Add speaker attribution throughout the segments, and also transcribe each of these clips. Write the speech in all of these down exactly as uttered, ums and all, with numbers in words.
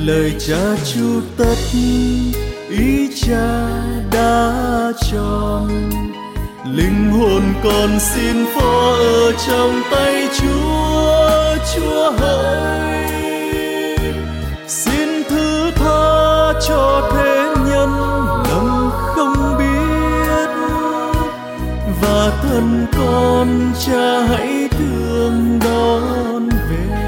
Speaker 1: lời cha chu tất ý cha đã tròn, linh hồn con xin phó ở trong tay Chúa. Chúa hỡi, xin thứ tha cho thế nhân lầm không biết, và thân con cha hãy thương đón về.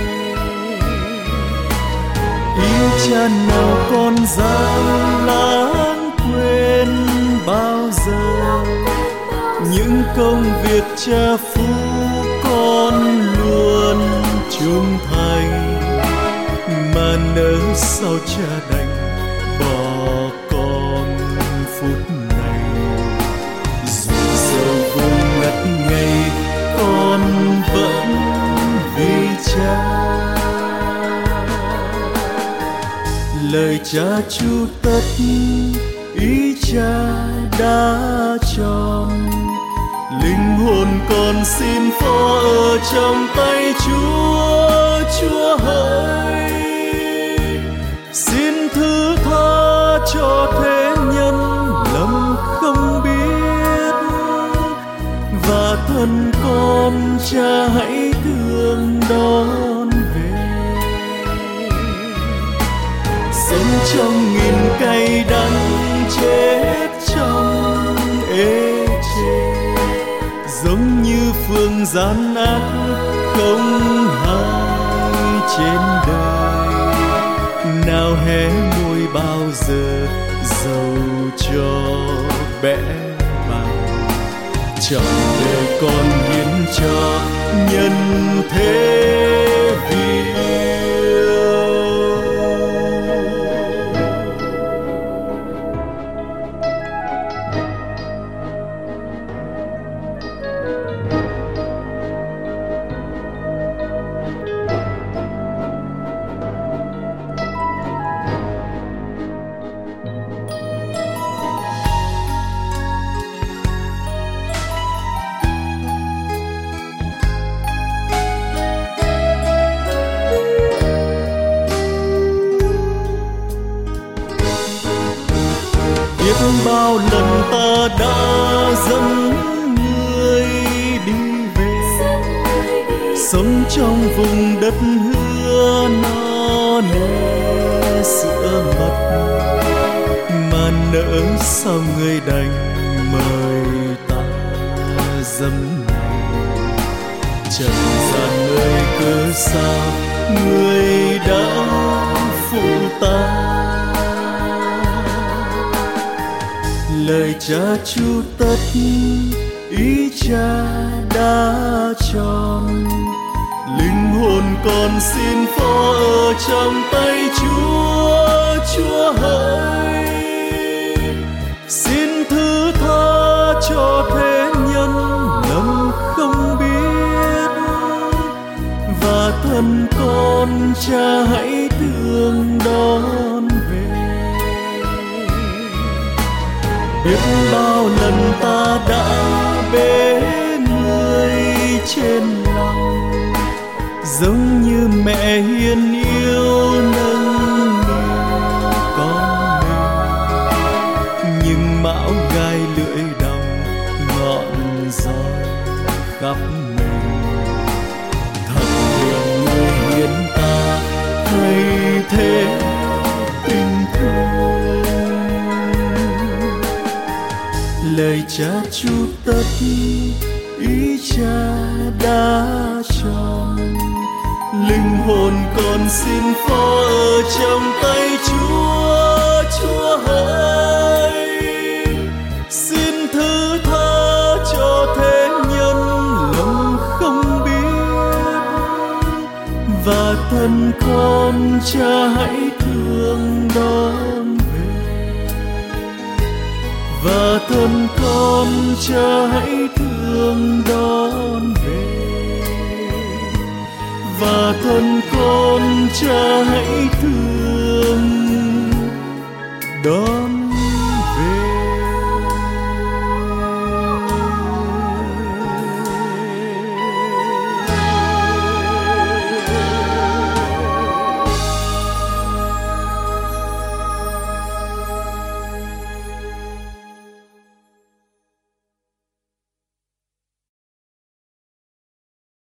Speaker 1: Ý cha nào con dám lãng quên bao giờ, những công việc cha phú con luôn trung thành, mà nỡ sao cha đành bỏ con phút này. Dù giờ vùng ngất ngây con vẫn vì cha. Lời cha chu tất ý cha đã tròn, linh hồn con xin phó ở trong tay Chúa. Chúa hỡi, xin thứ tha cho thế nhân lầm không biết, và thân con cha hãy thương đón về. Sống trong nghìn cay đắng chết trong ê chề, giống như phương gian ác không hai trên đời. Nào hé môi bao giờ dầu cho bé bàng, trọn đời con hiến cho nhân thế vì yêu. Biết bao lần ta đã dẫn người đi về, sống trong vùng đất hứa no nê sữa mật, mà nỡ sao người đành mời ta dâm này. Trần gian ơi cớ sao người đã phụ ta. Lời cha chu tất ý cha đã tròn, linh hồn con xin phó ở trong tay Chúa. Chúa hỡi, xin thứ tha cho thế nhân lầm không biết, và thân con cha hãy thương đón về. Biết bao lần ta đã bế người trên lòng, giống như mẹ hiền yêu nâng niu con mình. Nhưng mão gai lưỡi đồng ngọn roi khắp mình, thật thương người hiến ta thay thế tình thương. Lời cha chu tất ý cha đã tròn, linh hồn con xin phó ở trong tay Chúa. Chúa hỡi, xin thứ tha cho thế nhân lầm không biết, và thân con cha hãy thương đón về, và thân con cha hãy thương đón về, và thân con cha hãy thương đón